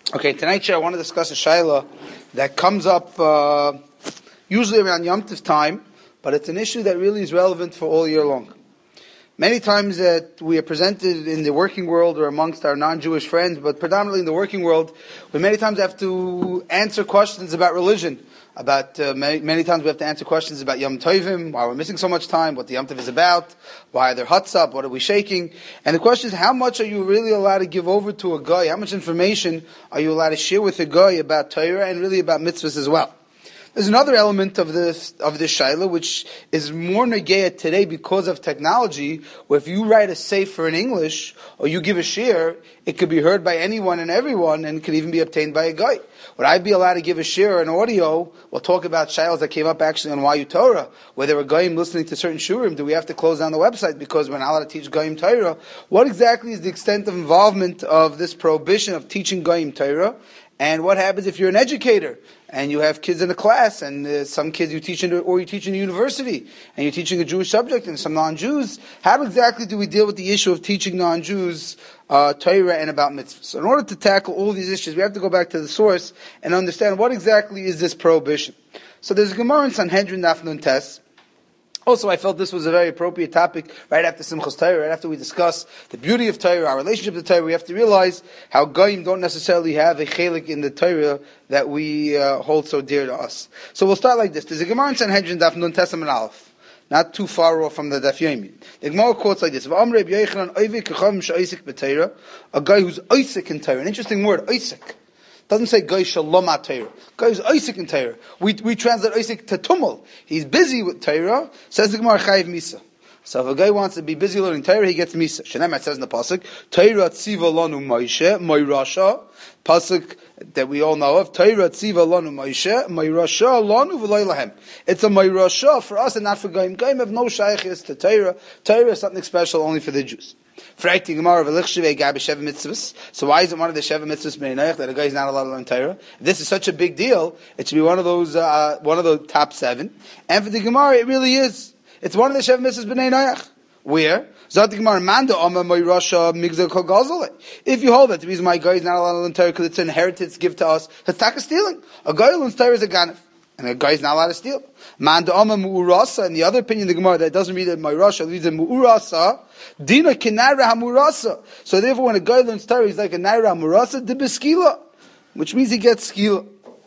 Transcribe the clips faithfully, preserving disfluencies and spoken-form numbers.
Okay, tonight I want to discuss a shaila that comes up uh, usually around Yom Tov time, but it's an issue that really is relevant for all year long. Many times that we are presented in the working world or amongst our non-Jewish friends, but predominantly in the working world, we many times have to answer questions about religion. About uh, many, many times we have to answer questions about Yom Tovim, why we're missing so much time, what the Yom Tov is about, why are there huts up, what are we shaking? And the question is, how much are you really allowed to give over to a guy? How much information are you allowed to share with a guy about Torah and really about mitzvahs as well? There's another element of this of this shaila which is more negaya today because of technology, where if you write a sefer in English or you give a shir, it could be heard by anyone and everyone, and it could even be obtained by a guy. Would I be allowed to give a shir or an audio? We'll talk about shailas that came up actually on Y U Torah, where there were goyim listening to certain shurim. Do we have to close down the website because we're not allowed to teach goyim Torah? What exactly is the extent of involvement of this prohibition of teaching goyim Torah? And what happens if you're an educator and you have kids in a class, and uh, some kids you teach in, or you teach in a university, and you're teaching a Jewish subject and some non-Jews? How exactly do we deal with the issue of teaching non-Jews uh, Torah and about mitzvahs? So in order to tackle all these issues, we have to go back to the source and understand what exactly is this prohibition. So there's a Gemara in Sanhedrin Daf Nun Tes. Also, I felt this was a very appropriate topic right after Simchas Torah, right after we discuss the beauty of Torah, our relationship to Torah. We have to realize how goyim don't necessarily have a chelik in the Torah that we uh, hold so dear to us. So we'll start like this. There's a Gemara in Sanhedrin Daf Nun Tes Amud Aleph, not too far off from the Daf Yomi. The Gemara quotes like this: a guy who's oisik in Torah. An interesting word, oisik. Doesn't say Goy Shalom Torah. Goy is Isaac in Torah. We we translate Isaac to Tumul. He's busy with Torah. Says the Gemara Chayiv Misa. So if a guy wants to be busy learning Torah, he gets Misa. Shenemat says in the pasuk, Torah Tziva Lanu Moshe Moirasha. Pasuk that we all know of. Torah Tziva Lanu Moshe Moirasha Lanu V'Loi Lahem. It's a Moirasha for us and not for Goyim. Goyim have no shaykhis to Torah. Torah is something special only for the Jews. So why is it one of the Sheva mitzvahs that a guy is not allowed to learn Torah? If this is such a big deal, it should be one of those, uh, one of the top seven. And for the Gemara, it really is. It's one of the Sheva mitzvahs b'nei Noach. Where? If you hold that the reason why a guy is not allowed to learn Torah because it's an inheritance given to us, it's taka stealing. A guy who learns Torah is a ganef. And a guy is not allowed to steal. Man da'ama mu'urasa, and the other opinion of the Gemara that doesn't read it mu'urasa, it reads it mu'urasa, dina kinara ha'murasa. So therefore when a guy learns Torah, he's like a naira ha'murasa, dibeskila, which means he gets skila.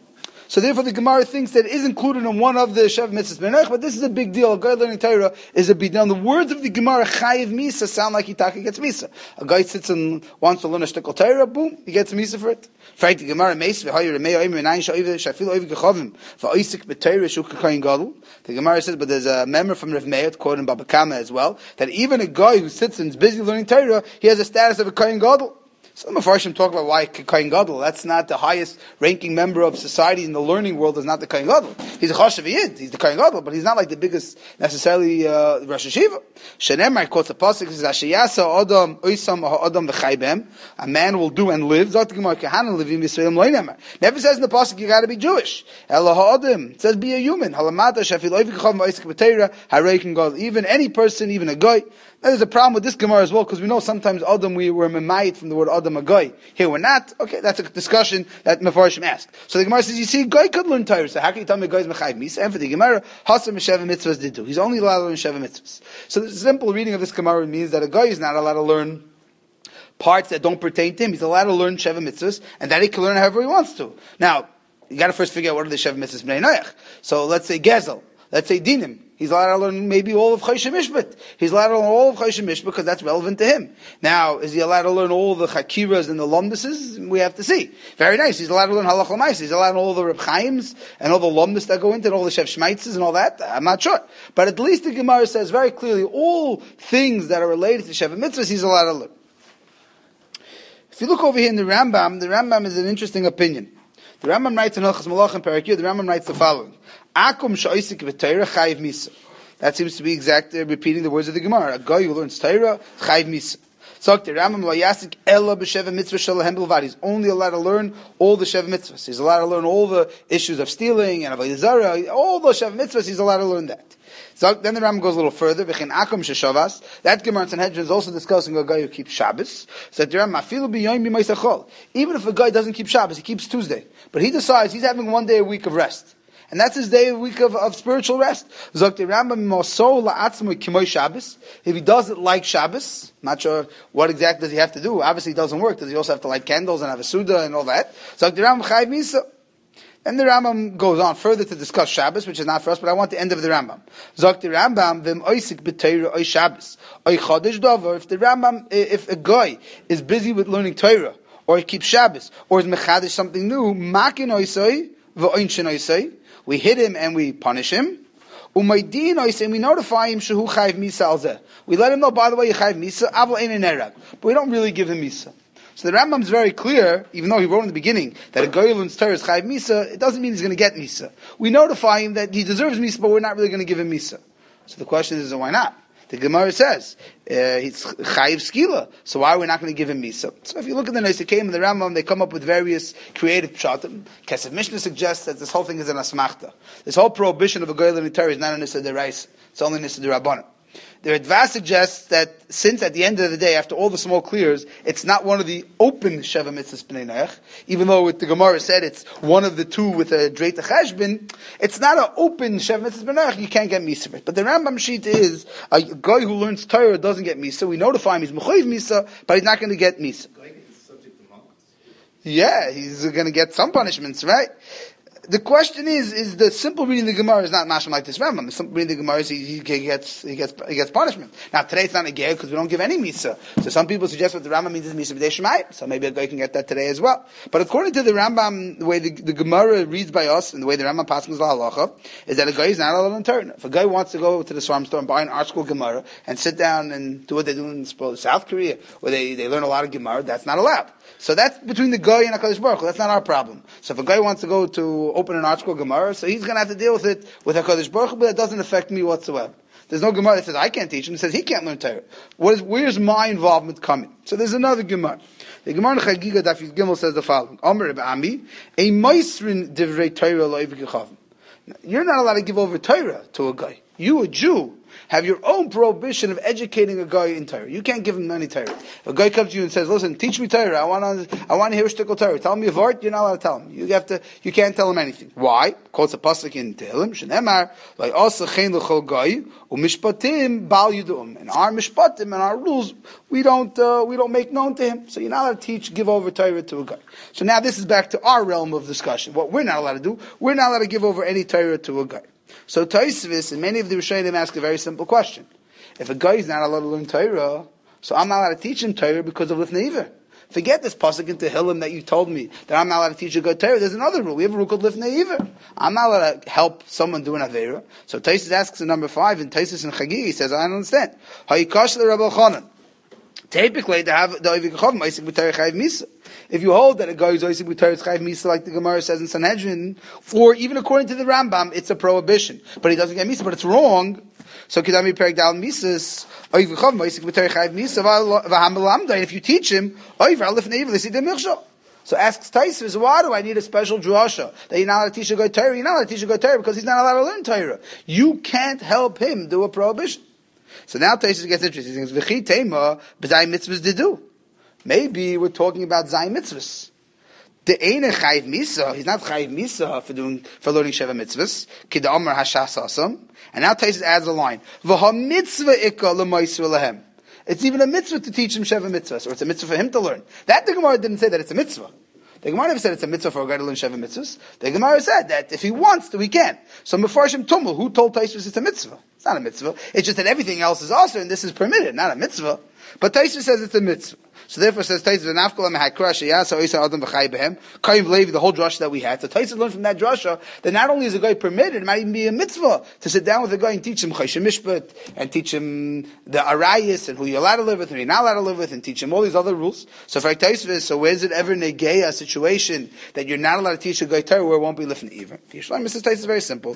So therefore the Gemara thinks that it is included in one of the Shev Mitzvahs Menach, but this is a big deal. A guy learning Torah is a big deal. And the words of the Gemara, Chayiv Misa, sound like Hitaka gets Misa. A guy sits and wants to learn a shtickle Torah, boom, he gets Misa for it. Fact, the Gemara Meis, V'hayu Remei Oim Renayin Sha'iv Shafil Oiv Gechavim V'oisik B'Torah Shuk Kayin Gadol. The Gemara says, but there's a member from Rav Meir, quoted in Baba Kama as well, that even a guy who sits and is busy learning Torah, he has a status of a Kayin Gadol. Some of Farshim talk about why Kayin Gadol. That's not the highest ranking member of society in the learning world. Is not the Kayin Gadol. He's a Chashav Yid. He's the Kayin Gadol, but he's not like the biggest necessarily uh, Rosh Hashiva. Shenemar quotes the pasuk says Ashiyasa Adam Oisam Adam v'Chaybem. A man will do and live. Zot Gemara Kahanan living Yisraelim Loinemar. Never says in the pasuk you got to be Jewish. Ela Adam. It says be a human. Halamata Shafil Oivik Chav V'Oisik B'Teira Hareikin Gadol. Even any person, even a guy. Now, there's a problem with this Gemara as well, because we know sometimes Adam, we were memayit from the word Adam, a guy. Here we're not. Okay, that's a discussion that Mefarshim asked. So the Gemara says, you see, a guy could learn Torah. So how can you tell me a guy is Mechayiv Misa? And for the Gemara, Hasam Sheva Mitzvahs did do. He's only allowed to learn Sheva Mitzvahs. So the simple reading of this Gemara means that a guy is not allowed to learn parts that don't pertain to him. He's allowed to learn Sheva Mitzvahs, and that he can learn however he wants to. Now, you gotta first figure out what are the Sheva Mitzvahs B'nei Noach. So let's say Gezel. Let's say Dinim. He's allowed to learn maybe all of Choshen Mishpat. He's allowed to learn all of Choshen Mishpat because that's relevant to him. Now, is he allowed to learn all the Chakiras and the Lomduses? We have to see. Very nice. He's allowed to learn Halach L'Mais. He's allowed to learn all the Reb Chaims and all the Lomdus that go into it, all the Shev Shmaitzes and all that. I'm not sure. But at least the Gemara says very clearly all things that are related to Shev Mitzvahs he's allowed to learn. If you look over here in the Rambam, the Rambam is an interesting opinion. The Rambam writes in Hilchos Malachim Perek Yud, the Rambam writes the following. Akum sha'isik v'Torah chayiv misa. That seems to be exact, uh, repeating the words of the Gemara. A guy who learns Torah, chayiv misa. So the Rambam lo yasik ella b'sheva mitzvah shalahem bilvad. He's only allowed to learn all the sheva mitzvahs. He's allowed to learn all the issues of stealing and avodah zarah. All the sheva mitzvahs, he's allowed to learn that. So then the Rambam goes a little further. V'chein akum sheshavas. That Gemara in Sanhedrin is also discussing a guy who keeps Shabbos. So the Rambam afilu b'yoyim b'maisachol. Even if a guy doesn't keep Shabbos, he keeps Tuesday, but he decides he's having one day a week of rest. And that's his day, a week of, of spiritual rest. If he does it like Shabbos, not sure what exactly does he have to do. Obviously, it doesn't work. Does he also have to light candles and have a Suda and all that? Then the Rambam goes on further to discuss Shabbos, which is not for us, but I want the end of the Rambam. If the Rambam, if a guy is busy with learning Torah, or he keeps Shabbos, or is mechadish something new, we hit him and we punish him. And we notify him shehu chayv misa al zeh. We let him know, by the way, you chayv misa, avol ein nerag. But we don't really give him misa. So the Rambam is very clear, even though he wrote in the beginning that a guy who learns Torah is chayv misa, it doesn't mean he's going to get misa. We notify him that he deserves misa, but we're not really going to give him misa. So the question is, why not? The Gemara says uh, he's chayiv skila, so why are we not going to give him misa? So if you look at the Neisikim and the Rambam, they come up with various creative pshatim. Kesef Mishnah suggests that this whole thing is an asmachta. This whole prohibition of a goy learning Torah is not a nisa deraisa; it's only nisa derabbanan. The Ritva suggests that since at the end of the day, after all the smoke clears, it's not one of the open Sheva Mitzvahs B'nai Noach, even though with the Gemara said it's one of the two with a Dreit Cheshbon, it's not an open Sheva Mitzvahs B'nai Noach, you can't get Misa. But the Rambam sheet is, a guy who learns Torah doesn't get Misa, we notify him he's Mechoiv Misa, but he's not going to get Misa. Yeah, he's going to get some punishments, right? The question is, is the simple reading of the Gemara is not mashma like this Rambam. The simple reading of the Gemara is he, he gets, he gets, he gets punishment. Now today it's not a ger because we don't give any misa. So some people suggest what the Rambam means is misa b'dei shemayim. So maybe a guy can get that today as well. But according to the Rambam, the way the, the Gemara reads by us and the way the Rambam passes la halacha is that a guy is not allowed to turn. If a guy wants to go to the Swarm store and buy an art school Gemara and sit down and do what they do in South Korea, where they, they learn a lot of Gemara, that's not allowed. So that's between the guy and HaKadosh Baruch Hu. That's not our problem. So if a guy wants to go to open an art school Gemara, so he's going to have to deal with it with HaKadosh Baruch Hu, but that doesn't affect me whatsoever. There's no Gemara that says I can't teach him. It says he can't learn Torah. What is, where's my involvement coming? So there's another Gemara. The Gemara in Chagiga Daf Yud Gimel says the following: Omer Reb Ami, a meisrin divrei Torah lo yivkechavim. You're not allowed to give over Torah to a guy. You, a Jew, have your own prohibition of educating a guy in Torah. You can't give him any Torah. If a guy comes to you and says, "Listen, teach me Torah. I want to, I want to hear a shtickle Torah. Tell me a vart." You're not allowed to tell him. You have to. You can't tell him anything. Why? Quotes a pasuk in Tehillim, Shenemar, like also chen l'chol guy u'mishpatim bal yudum. And our mishpatim and our rules, we don't, uh, we don't make known to him. So you're not allowed to teach, give over Torah to a guy. So now this is back to our realm of discussion. What we're not allowed to do, we're not allowed to give over any Torah to a guy. So Tosfos and many of the Rishonim ask a very simple question. If a guy is not allowed to learn Torah, so I'm not allowed to teach him Torah because of Lifnei Iver. Forget this pasuk in Tehillim that you told me that I'm not allowed to teach a guy Torah. There's another rule. We have a rule called Lifnei Iver. I'm not allowed to help someone do an Aveira. So Tosfos asks in number five, and Tosfos in Chagigi, he says, I don't understand. Hayikash l'Rabbi Elchanan. Typically, to have the Oivik Chav Ma'isik B'Torah Chayiv Misa. If you hold that a guy who's Oivik B'Torah Chayiv Misa, like the Gemara says in Sanhedrin, or even according to the Rambam, it's a prohibition. But he doesn't get Misa, but it's wrong. So Kedami Perek Dal Misas, Oivik Chav Ma'isik B'Torah Chayiv Misa, V'ham B'lamda, and if you teach him, Oivik Alif Neiv L'Sid Milchshah. So asks Tosfos, why do I need a special drasha that you're not allowed to teach a guy Torah? You're not allowed to teach a guy Torah because he's not allowed to learn Torah. You can't help him do a prohibition. So now Tosfos gets interesting. He thinks, "V'chi tema b'zay mitzvahs didu." Maybe we're talking about zay mitzvahs. The eine chayiv misa. He's not chayiv misa for doing for learning sheva mitzvahs. Kid Amar hashas asam. And now Tosfos adds a line: "V'ha mitzvah ikka l'maisur lehem." It's even a mitzvah to teach him sheva mitzvahs, or it's a mitzvah for him to learn. That the Gemara didn't say that it's a mitzvah. The Gemara never said it's a mitzvah for a guy to learn sheva mitzvahs. The Gemara said that if he wants to, he can. So Mefarshim Tumul, who told Tosfos it's a mitzvah? It's not a mitzvah. It's just that everything else is also, and this is permitted, not a mitzvah. But Tosfos says it's a mitzvah. So therefore says Tosfos, "V'nafkol ha'kra sheyasa oisa adam v'chai behem." Kaim Levi, the whole drasha that we had. So Tosfos learned from that drasha that not only is a guy permitted, it might even be a mitzvah to sit down with a guy and teach him chayshim mishpat, and teach him the arayis, and who you're allowed to live with, and who you're not allowed to live with, and teach him all these other rules. So for Tosfos, so where is it ever negay a situation that you're not allowed to teach a guy Torah where it won't be lifnei even? Yishlam, Missus Tosfos is very simple.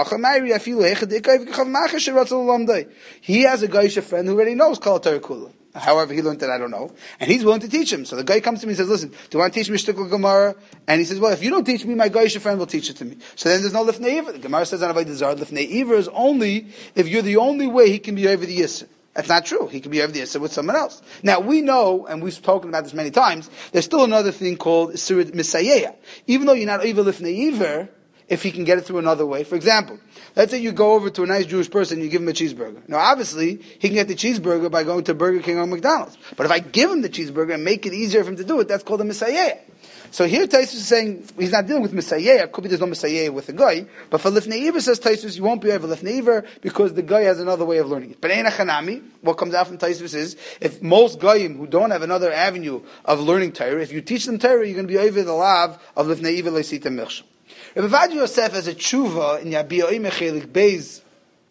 He has a Geisha friend who already knows Kol Torah Kula. However he learned it, I don't know. And he's willing to teach him. So the guy comes to me and says, listen, do you want to teach me Shtikl Gemara? And he says, well, if you don't teach me, my Goyish friend will teach it to me. So then there's no Lifnei Iver. The Gemara says on Avodah Zarah, Lifnei Iver is only if you're the only way he can be over the Yisr. That's not true. He can be over the Yisr with someone else. Now, we know, and we've spoken about this many times, there's still another thing called Isirid Misayeya. Even though you're not Iver Lifnei Iver, if he can get it through another way. For example, let's say you go over to a nice Jewish person and you give him a cheeseburger. Now obviously, he can get the cheeseburger by going to Burger King or McDonald's. But if I give him the cheeseburger and make it easier for him to do it, that's called a Messiah. So here Taisus is saying, he's not dealing with Messiah. Could be there's no Messiah with the guy. But for Lifnei Iver, says Taisus, you won't be able Lifnei Iver because the guy has another way of learning it. But Ein Hanami, what comes out from Taisus is, if most Goyim who don't have another avenue of learning Torah, if you teach them Torah, you're going to be over the lav of Lifnei Iver Leisita Milchsha. Rabbi Ovadia Yosef has a tshuva in Yabia Oimechelik Beis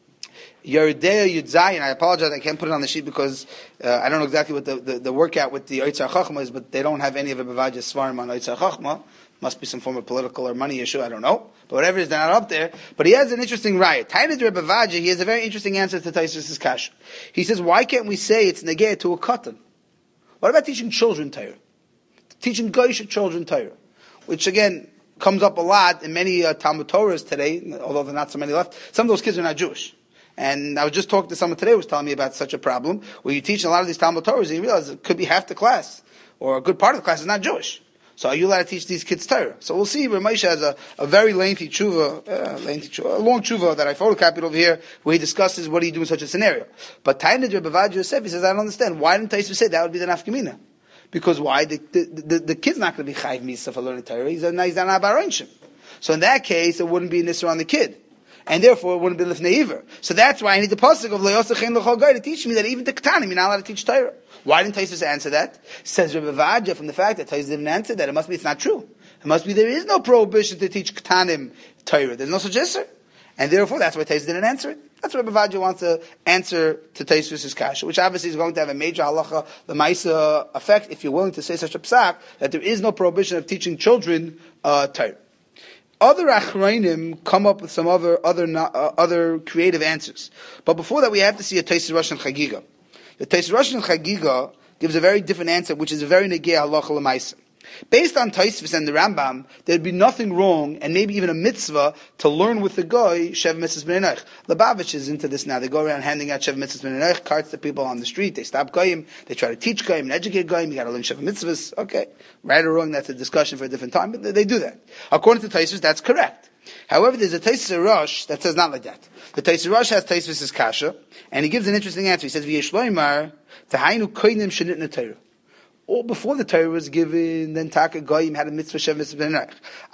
Yeridea Yud Zayin. I apologize, I can't put it on the sheet because uh, I don't know exactly what the, the, the workout with the Oitzar Chachma is, but they don't have any of Rabbi Ovadia Svarim on Oitzar Chachma. Must be some form of political or money issue, I don't know. But whatever it is, they're not up there. But he has an interesting riot. Tainid Rabbi Ovadia, he has a very interesting answer to Taisus' kasha. He says, why can't we say it's negeh to a katan? What about teaching children Torah? Teaching Goyish children Torah? Which again, comes up a lot in many uh, Talmud Torahs today, although there are not so many left. Some of those kids are not Jewish. And I was just talking to someone today who was telling me about such a problem, where you teach a lot of these Talmud Torahs and you realize it could be half the class, or a good part of the class is not Jewish. So are you allowed to teach these kids Torah? So we'll see, Rav Moshe has a, a very lengthy tshuva, uh, lengthy tshuva, a long tshuva that I photocopied over here, where he discusses what do you do in such a scenario. But Tainid Rabbi Ovadia Yosef, he says, I don't understand. Why didn't Taisus say that would be the nafkamina? Because why? The, the, the, the kid's not going to be chayv misa for learning Torah. He's a he's an abaronshim. So in that case, it wouldn't be an issur on the kid. And therefore, it wouldn't be lifnei iver. So that's why I need the pasuk of le'osachein l'chol gai to teach me that even the ketanim, you're not allowed to teach Torah. Why didn't Taisus answer that? Says Rabbi Ovadia, from the fact that Taisus didn't answer that, it must be it's not true. It must be there is no prohibition to teach ketanim Torah. There's no such issur. And therefore, that's why Taisus didn't answer it. That's what Rabbi Ovadia wants to answer to Taisus' kasha, which obviously is going to have a major halacha, the ma'isa effect, if you're willing to say such a psak, that there is no prohibition of teaching children uh, Torah. Other achrayim come up with some other other uh, other creative answers. But before that, we have to see a Taisus Rosh and Chagiga. The Taisus Rosh and Chagiga gives a very different answer, which is a very negei halacha l'maisa. Based on Tosfos and the Rambam, there'd be nothing wrong, and maybe even a mitzvah, to learn with the guy Shev Mitzvahs B'nei Noach. Lubavitch is into this now. They go around handing out Shev Mitzvahs B'nei Noach cards to people on the street. They stop goyim. They try to teach goyim and educate goyim. You got to learn Shev Mitzvahs. Okay, right or wrong, that's a discussion for a different time. But they, they do that. According to Tosfos, that's correct. However, there's a Taisus Rosh that says not like that. The Taisus Rosh has Tosfos' kasha, and he gives an interesting answer. He says, "V'yeshloimar tahainu koinim shenitna Torah." Or before the Torah was given, then Taka Goyim had a mitzvah Shev Mitzvah B'nei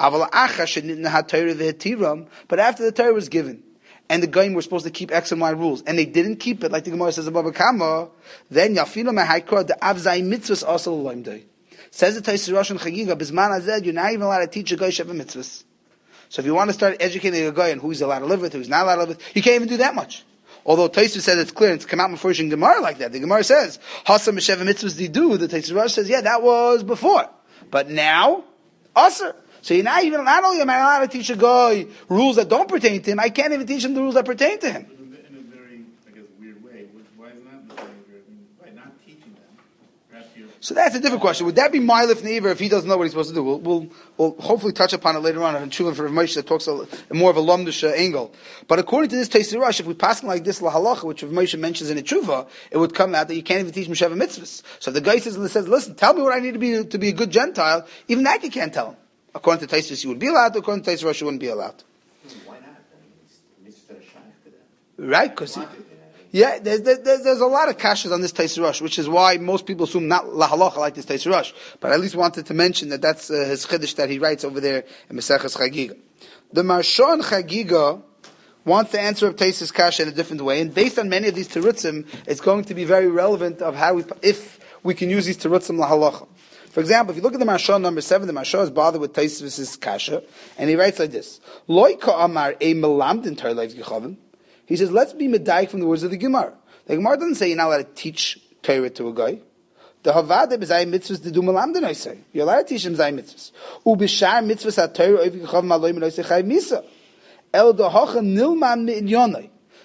Noach. But after the Torah was given, and the Goyim were supposed to keep X and Y rules, and they didn't keep it, like the Gemara says above Kama, then Yafilo Mehaikra the Avzai Mitzvahs also Loimdei. Says the Taisus Rosh and Chagiga, Bisman Azed, you're not even allowed to teach a Goy Shev Mitzvahs. So if you want to start educating a Goy on who he's allowed to live with, who's not allowed to live with, you can't even do that much. Although Tosfos says it's clear, and it's come out before in Gemara like that. The Gemara says, Hasam B'Sheva Mitzvahs Didu, the Taisus Rosh says, yeah, that was before. But now, Asr. So you're not even, not only am I allowed to teach a guy rules that don't pertain to him, I can't even teach him the rules that pertain to him. In a very, I guess, weird way. Why is not the By not teaching them, perhaps you're... So that's a different question. Would that be my lifnei iver if he doesn't know what he's supposed to do? We'll, we'll, we'll hopefully touch upon it later on in Chulin for Rav Moshe that talks a, more of a lumdish angle. But according to this Taisus Rosh, if we pass him like this lahalacha, which Rav Moshe mentions in a tshuva, it would come out that you can't even teach Mesheva mitzvahs. So if the guy says, says, listen, tell me what I need to be to be a good Gentile, even that you can't tell him. According to Taisus, you would be allowed. According to Taisus Rosh, you wouldn't be allowed. Why not? I mean, it's to them. Right, because... Yeah, there's, there's, there's a lot of kashas on this Taisus Rosh, which is why most people assume not lahalacha like this Taisus Rosh. But I at least wanted to mention that that's uh, his chiddush that he writes over there in Maseches Chagiga. The Maharsha and Chagiga wants to answer up Taisus kasha in a different way, and based on many of these terutzim, it's going to be very relevant of how we, if we can use these terutzim lahalacha. For example, if you look at the Maharsha number seven, the Maharsha is bothered with Taisus kasha, and he writes like this: Loi ka'amar e melamdin tar leiv gechavim. He says, let's be medayik from the words of the Gemara. The Gemara doesn't say you're not allowed to teach Torah to a guy. The Havada b'zay mitzvahs to do malamdin, I say. You're allowed to teach him zay mitzvahs. U'b'shar mitzvahs ha-Torah oiv gechav ma'loim and oisei chay misa. El dohocha nilman mi'inyanai.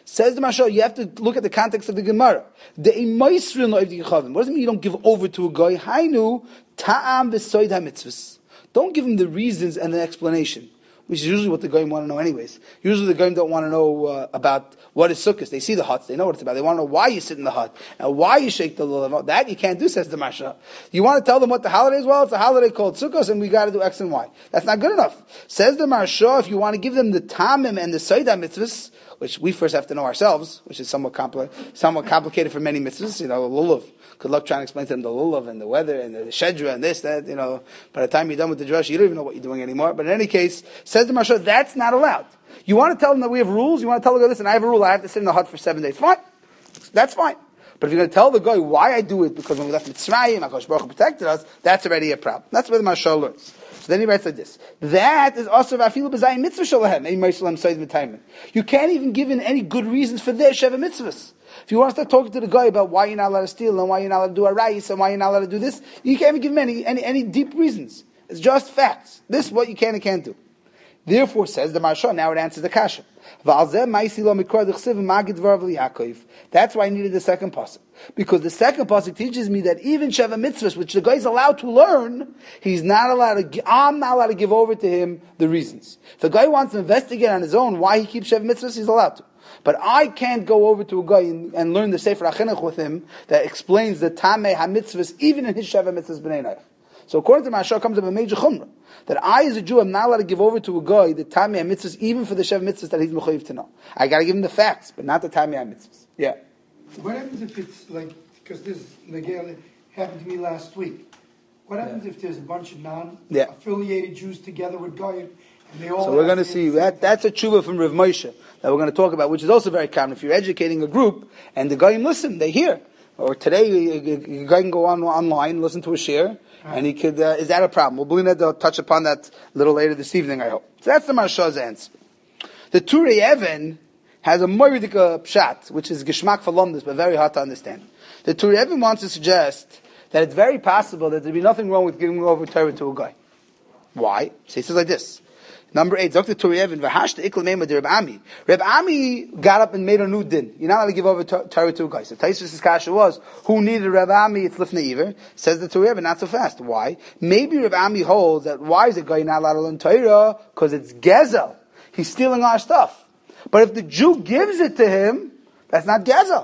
Says the Mashal, you have to look at the context of the Gemara. The Imaisrin of the Yechavim. What does it mean you don't give over to a guy? Hainu ta'am v'soid ha-mitzvahs. Don't give him the reasons and the explanation, which is usually what the goyim want to know anyways. Usually the goyim don't want to know uh, about what is sukkahs. They see the huts, they know what it's about. They want to know why you sit in the hut, and why you shake the lulav. That you can't do, says the Masha. You want to tell them what the holiday is? Well, it's a holiday called sukkahs, and we got to do X and Y. That's not good enough. Says the Masha, if you want to give them the tamim and the seidah mitzvahs, which we first have to know ourselves, which is somewhat, compli- somewhat complicated for many mitzvahs, you know, lulav. Good luck trying to explain to them the lulav and the weather and the shedra and this, that, you know. By the time you're done with the drush, you don't even know what you're doing anymore. But in any case, says the Marsha, that's not allowed. You want to tell them that we have rules? You want to tell the guy, listen, I have a rule, I have to sit in the hut for seven days. Fine. That's fine. But if you're going to tell the guy why I do it, because when we left Mitzrayim, HaKadosh Baruch Hu protected us, that's already a problem. That's where the Marsha learns. So then he writes like this. That is also afilu b'zayim mitzvah shalahem. You can't even give in any good reasons for their sheva mitzvahs. If you want to start talking to the guy about why you're not allowed to steal and why you're not allowed to do a rice and why you're not allowed to do this, you can't even give him any, any, any deep reasons. It's just facts. This is what you can and can't do. Therefore, says the Marsha, now it answers the kasha. That's why I needed the second pasuk. Because the second pasuk teaches me that even Sheva Mitzvahs, which the guy is allowed to learn, he's not allowed to, I'm not allowed to give over to him the reasons. If the guy wants to investigate on his own why he keeps Sheva Mitzvahs, he's allowed to. But I can't go over to a guy and, and learn the Sefer HaChinuch with him that explains the Tamei HaMitzvahs even in his Sheva Mitzvahs B'nai Noach. So according to Mashal comes up a major chumrah that I as a Jew am not allowed to give over to a guy the Tamei HaMitzvahs even for the Sheva Mitzvahs that he's mechayiv to know. I got to give him the facts, but not the Tamei HaMitzvahs. Yeah. What happens if it's like, because this Nagel happened to me last week. What happens yeah. if there's a bunch of non-affiliated yeah. Jews together with Goyim and they all? So we're going to see that that's a tshuva from Rav Moshe that we're going to talk about, which is also very common. If you're educating a group and the Goyim listen, they hear. Or today, a guy can go on online, listen to a share, and he could. Uh, is that a problem? We'll they'll touch upon that a little later this evening, I hope. So that's the Marsha's answer. The Turei Even has a moridika pshat, which is geshmak for lumdus, but very hard to understand. The Turei Even wants to suggest that it's very possible that there'd be nothing wrong with giving over Torah to a guy. Why? So he says like this. Number eight, Doctor Turei Even, v'hashta ikl meima de Reb Ami. Reb Ami got up and made a new din. You're not allowed to give over Torah to a guy. So Taisvis' kasha was, who needed Reb Ami? It's lifnei iver. Says the Turei Even, not so fast. Why? Maybe Reb Ami holds that why is a guy not allowed to learn Torah? Because it's gezel. He's stealing our stuff. But if the Jew gives it to him, that's not gezel.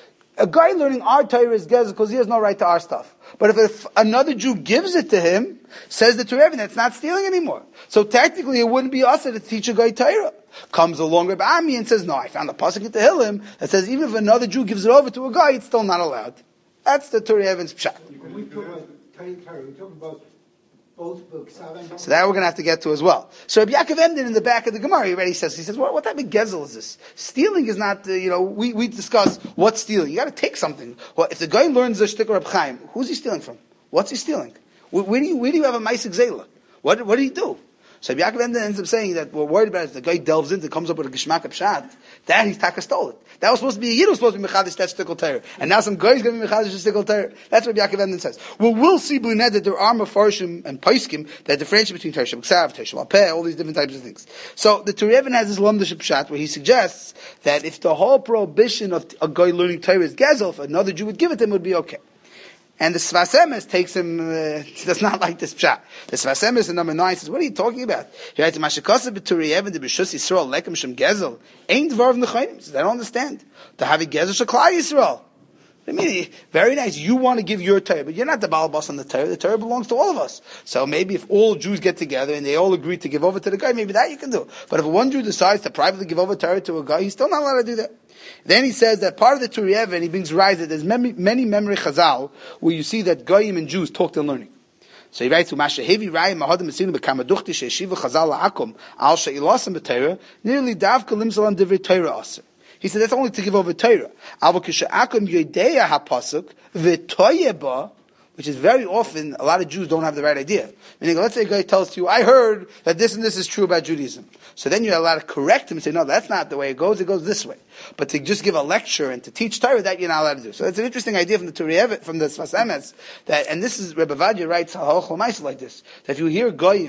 A guy learning our Torah is gezel because he has no right to our stuff. But if, if another Jew gives it to him, says the Turei Even, that's not stealing anymore. So technically it wouldn't be us to teach a guy Torah. Comes along Reb Ami and says, no, I found a pasuk in Tehillim that says even if another Jew gives it over to a guy, it's still not allowed. That's the Turei Even's pshat. When we talk about Torah, we talk about both books. So that we're going to have to get to as well. So Rabbi Yaakov Emden in the back of the Gemara, he already says, he says, what, what type of gezel is this? Stealing is not, uh, you know, we, we discuss what's stealing. You got to take something. Well, if the guy learns the shtick of Reb Chaim, who's he stealing from? What's he stealing? Where, where do you, where do you have a Maisik Zela? What, what did he do? So Rabbi Yaakov Emden ends up saying that we're worried about it. If the guy delves into, comes up with a Geshmak Pshat, that he's taka stole it. That was supposed to be a Yid who was supposed to be Mechadish that shtickle Torah. And now some guy's going to be Mechadish shtickle Torah. That's what Rabbi Yaakov Emden says. Well, we'll see B'nei that there are Mefarshim and Paiskim that differentiate between Torah Ksav, Torah Alpeh, all these different types of things. So the Turei Even has this Lumdish Pshat where he suggests that if the whole prohibition of a guy learning Torah is Gezel, if another Jew would give it to him, it would be okay. And the Sfas Emes takes him, uh, he does not like this pshat. The Sfas Emes in number nine says, what are you talking about? He writes, Mashikosa b'Turei Even, the B'Shus Yisrael, Lekem Shem Gezel, ain't Dvar of Nechayim. He says, I don't understand. To have a Gezel Sheklai Yisrael. I mean, very nice. You want to give your Torah, but you're not the Baal Boss on the Torah. The Torah belongs to all of us. So maybe if all Jews get together and they all agree to give over to the guy, maybe that you can do. But if one Jew decides to privately give over Torah to a guy, he's still not allowed to do that. Then he says that part of the Turei Even, he brings rise that there's many, many memory chazal where you see that Goyim and Jews talked and learning. So he writes, "Umashahevi rayim mahadim esinu bekamaduchti sheishiva chazal la'akum al she'ilasam b'Torah nearly davka limzalan divrei Torah aser." He said that's only to give over Torah. Avo kisha'akum yodeya hapasuk v'toyeba, which is very often a lot of Jews don't have the right idea. Meaning, let's say a guy tells you, "I heard that this and this is true about Judaism." So then you're allowed to correct him and say, no, that's not the way it goes, it goes this way. But to just give a lecture and to teach Torah, that you're not allowed to do. So it's an interesting idea from the Turei Even, from the Sfas Emes, that, and this is, Rebbe Vadia writes, like this, that if you hear Goyim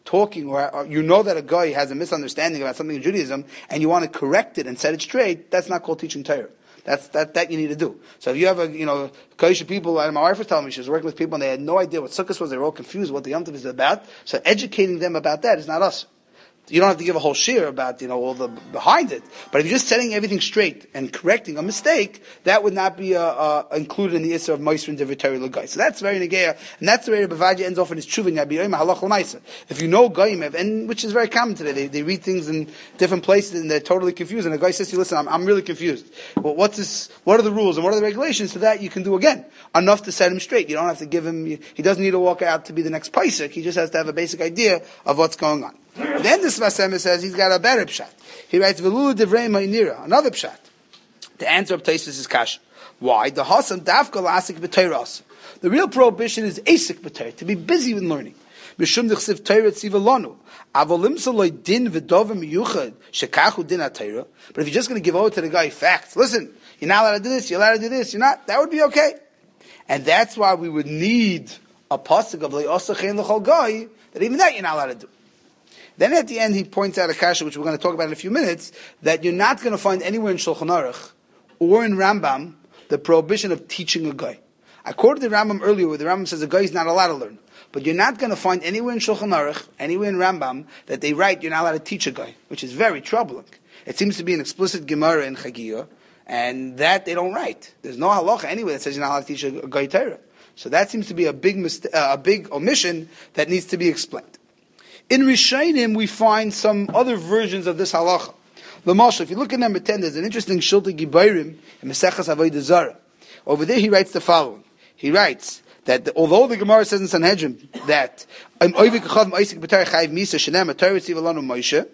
talking, or, or you know that a guy has a misunderstanding about something in Judaism, and you want to correct it and set it straight, that's not called teaching Torah. That's that that you need to do. So if you have a you know Kosher people, and my wife was telling me she was working with people and they had no idea what Sukkot was, they were all confused what the Yom Tov is about. So educating them about that is not us. You don't have to give a whole shir about, you know, all the behind it. But if you're just setting everything straight and correcting a mistake, that would not be uh, uh, included in the issue of Meiser and Divitari L'Gai. So that's very negeya, and that's the way the Bavadia ends off in his tshuva in Yabiyim Halach L'Maisa. If you know Goyim, and which is very common today, they, they read things in different places and they're totally confused. And the guy says to you, listen, I'm, I'm really confused. Well, what's this? What are the rules and what are the regulations? So that you can do again enough to set him straight. You don't have to give him. He doesn't need to walk out to be the next Paisik. He just has to have a basic idea of what's going on. Then the Sfas Emes says he's got a better pshat. He writes V'lu Divrei Ma'inira, another pshat. The answer of Taisus is kasha. Why? The Hasam Dafka L'Asik B'Teiras. The real prohibition is Asik B'Teir, to be busy with learning. Mishum D'Chsiv Teira Tziva Lanu. Avolim Saloi Din V'Dovim Yuchad Shekachu Din HaTeira. But if you're just going to give over to the guy facts, listen, you're not allowed to do this, you're allowed to do this, you're not, that would be okay. And that's why we would need a pasuk of Le'osachein L'Chol Gai, that even that you're not allowed to do. Then at the end he points out a kasha, which we're going to talk about in a few minutes, that you're not going to find anywhere in Shulchan Aruch or in Rambam the prohibition of teaching a guy. I quoted the Rambam earlier where the Rambam says a guy is not allowed to learn. But you're not going to find anywhere in Shulchan Aruch, anywhere in Rambam, that they write you're not allowed to teach a guy, which is very troubling. It seems to be an explicit Gemara in Chagiyah, and that they don't write. There's no halacha anywhere that says you're not allowed to teach a, a guy Torah. So that seems to be a big mist- uh, a big omission that needs to be explained. In Rishayim, we find some other versions of this halacha. L'mashal, if you look at number ten, there's an interesting Shilta Gibayrim in Mesechas Avodah Zarah. Over there, he writes the following. He writes that the, although the Gemara says in Sanhedrin that I'm oivik achav ma'isik b'tarei chayiv misa shenem a Torah tziv alanu Moshe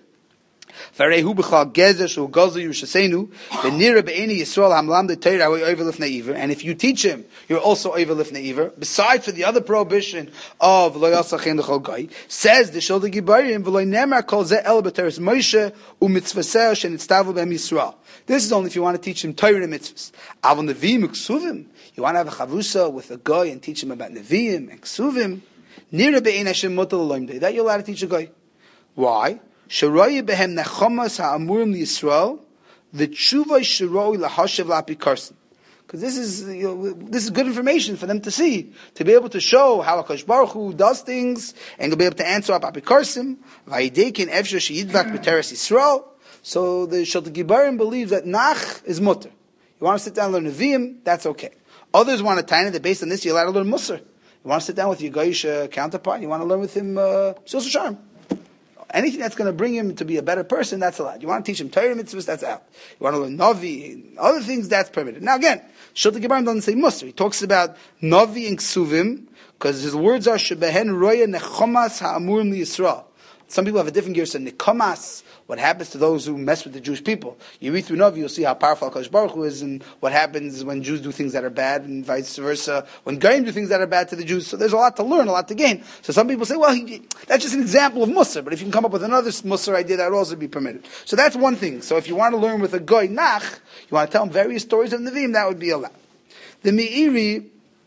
v'arehu b'chal gezer shu gazu yushasenu v'nira be'eni Yisrael hamlam de Torah ha'oi over lifnei iver. And if you teach him, you're also over lifnei iver. Besides for the other prohibition of lo yasachein l'chol gai, says the Shulta Gibayrim v'lo nemar kol zeh el b'teres Moshe u'mitzvaseh shenitztavu b'hem Yisrael. This is only if you want to teach him Torah and mitzvahs. Avon neviim u'ksuvim. You want to have a chavusa with a guy and teach him about neviim and ksuvim. Nira be'ein Hashem motel loimdei. That you're allowed to teach a guy. Why? Sheroyi behem nechomas ha'amurim liyisrael v'tshuvay sheroyi lahashev la'api karsin. Because this is you know, this is good information for them to see, to be able to show how HaKadosh Baruch Hu does things, and to be able to answer up api karsim. V'ayideikin efsher sheyidvak b'teres Yisrael. So the Shulta Gibayrim believes that nach is mutter. You want to sit down and learn neviim, that's okay. Others want to tie in that based on this, you're allowed to learn Musar. You want to sit down with your Goyish uh, counterpart, you want to learn with him uh, Sil Sharm. Anything that's going to bring him to be a better person, that's allowed. You want to teach him Torah mitzvahs, that's out. You want to learn Navi, other things, that's permitted. Now again, Shulta Gibayrim doesn't say Musar. He talks about Navi and Ksuvim, because his words are Shebehen Roya Nechomas Ha'amurim Yisrael. Some people have a different gear, so Nikomas, what happens to those who mess with the Jewish people. You read through Navi, you'll see how powerful HaKadosh Baruch Hu is, and what happens when Jews do things that are bad, and vice versa, when Goyim do things that are bad to the Jews. So there's a lot to learn, a lot to gain. So some people say, well, he, that's just an example of Musar, but if you can come up with another Musar idea, that would also be permitted. So that's one thing. So if you want to learn with a Goy Nach, you want to tell him various stories of Nevi'im, that would be allowed. The Meiri,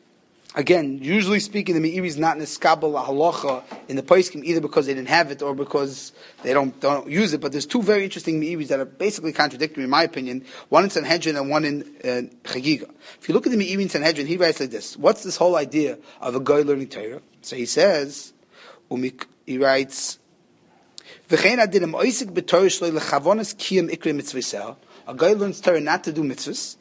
again, usually speaking, the Meiri is not neskabel halacha in the Poskim either because they didn't have it or because they don't don't use it. But there's two very interesting Meiris that are basically contradictory in my opinion. One in Sanhedrin and one in uh, Chagiga. If you look at the Meiri in Sanhedrin, he writes like this: what's this whole idea of a guy learning Torah? So he says, umik, he writes, "V'chein adinim oisik b'Torah shloi lechavonus kiyam ikre mitzvah." A guy learns Torah not to do mitzvahs.